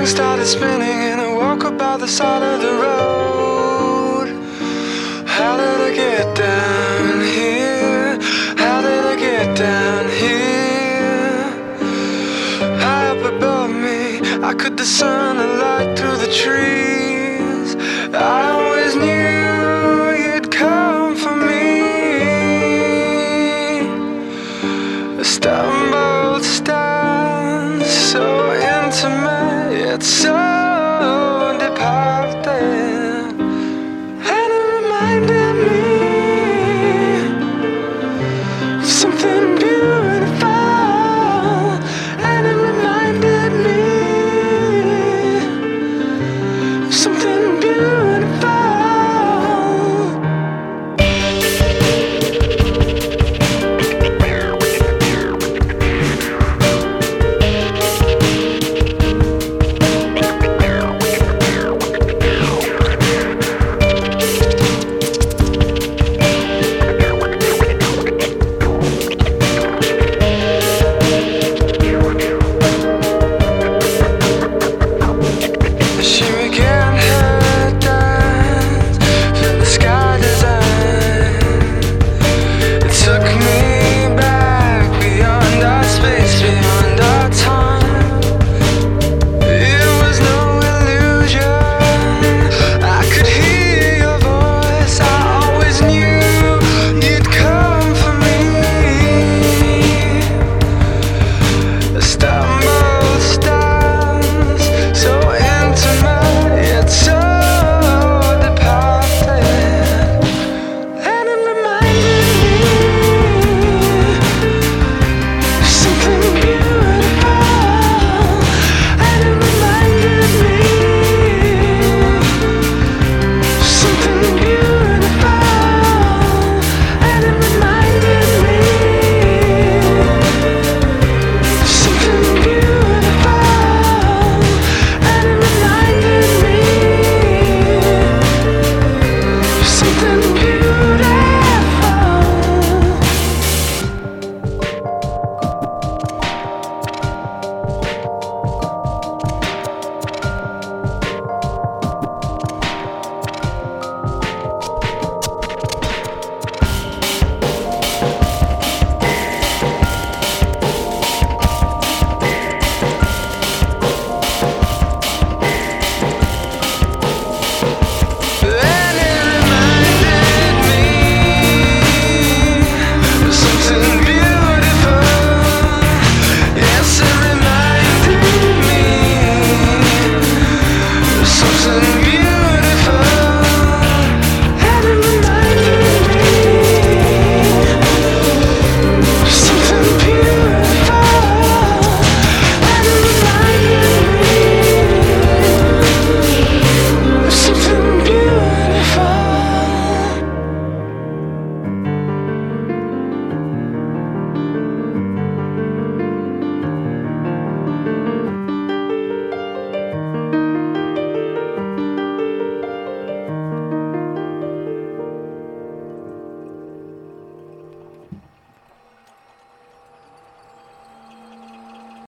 Everything started spinning and I woke up by the side of the road. How did I get down here? How did I get down here? High up above me, I could discern a light through the trees. I always knew you'd come for me. A stumbled stand, so intimate yet so departed, and a reminder